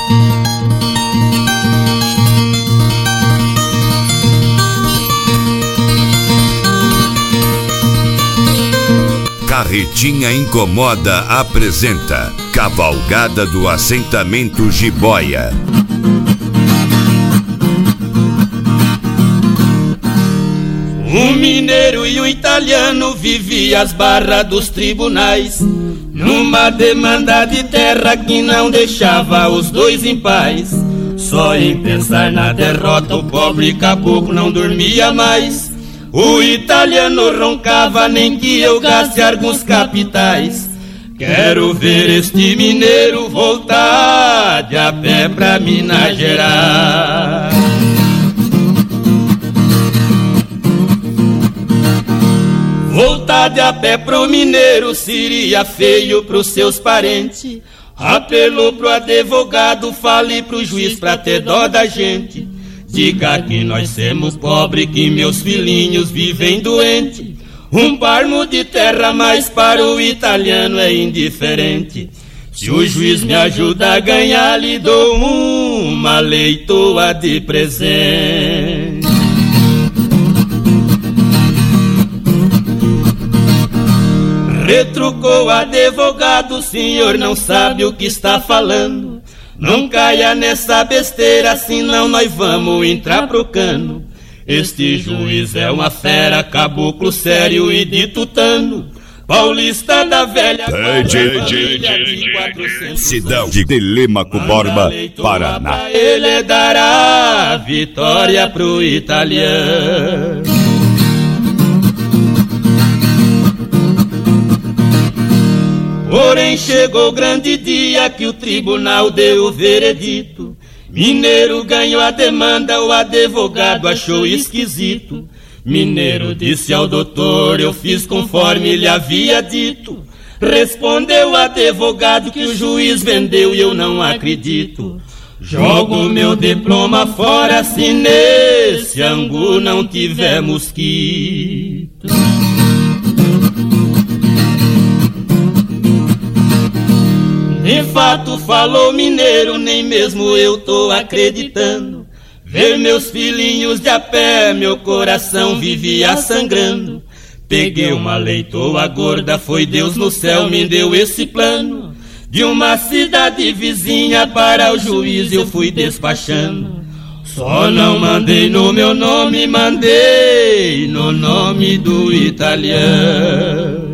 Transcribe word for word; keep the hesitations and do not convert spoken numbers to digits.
Carretinha Incomoda apresenta Cavalgada do Assentamento Jiboia. Um mineiro e um italiano viviam às barras dos tribunais, numa demanda de terra que não deixava os dois em paz. Só em pensar na derrota o pobre caboclo não dormia mais. O italiano roncava, nem que eu gaste alguns capitais. Quero ver este mineiro voltar de a pé pra Minas Gerais. Voltar de a pé pro mineiro seria feio pros seus parentes. Apelou pro advogado, fale pro juiz pra ter dó da gente. Diga que nós somos pobres, que meus filhinhos vivem doentes. Um palmo de terra, mas para o italiano é indiferente. Se o juiz me ajuda a ganhar, lhe dou uma leitoa de presente. Retrucou o advogado, o senhor não sabe o que está falando. Não caia nessa besteira, senão nós vamos entrar pro cano. Este juiz é uma fera, caboclo sério e de tutano. Paulista da velha guarda, de quatrocentos Cidade de Telêmaco Borba, Paraná. Ele dará a vitória pro italiano. Porém chegou o grande dia que o tribunal deu o veredito. Mineiro ganhou a demanda, o advogado achou esquisito. Mineiro disse ao doutor, eu fiz conforme ele havia dito. Respondeu o advogado que o juiz vendeu e eu não acredito. Jogo meu diploma fora se nesse angu não tiver mosquito. De fato falou mineiro, nem mesmo eu tô acreditando. Ver meus filhinhos de a pé, meu coração vivia sangrando. Peguei uma leitoa gorda, foi Deus no céu me deu esse plano. De uma cidade vizinha para o juiz eu fui despachando. Só não mandei no meu nome, mandei no nome do italiano.